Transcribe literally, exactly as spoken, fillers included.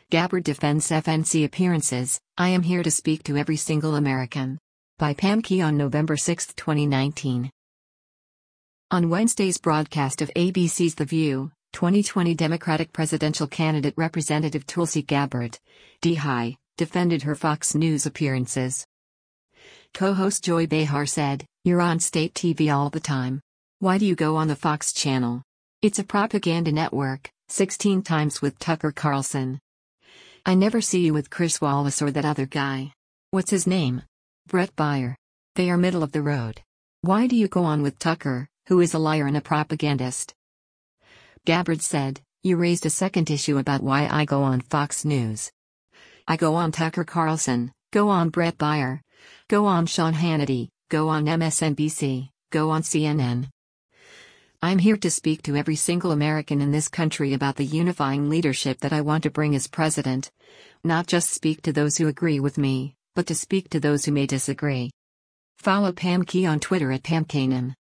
Gabbard defends F N C appearances. I am here to speak to every single American. By Pam Key on November sixth, twenty nineteen. On Wednesday's broadcast of A B C's The View, twenty twenty Democratic presidential candidate Representative Tulsi Gabbard, D H, defended her Fox News appearances. Co-host Joy Behar said, "You're on state T V all the time. Why do you go on the Fox channel? It's a propaganda network, sixteen times with Tucker Carlson. I never see you with Chris Wallace or that other guy. What's his name? Bret Baier. They are middle of the road. Why do you go on with Tucker, who is a liar and a propagandist?" Gabbard said, "You raised a second issue about why I go on Fox News. I go on Tucker Carlson, go on Bret Baier, go on Sean Hannity, go on M S N B C, go on C N N. I'm here to speak to every single American in this country about the unifying leadership that I want to bring as president. Not just speak to those who agree with me, but to speak to those who may disagree." Follow Pam Key on Twitter at Pam Kanan.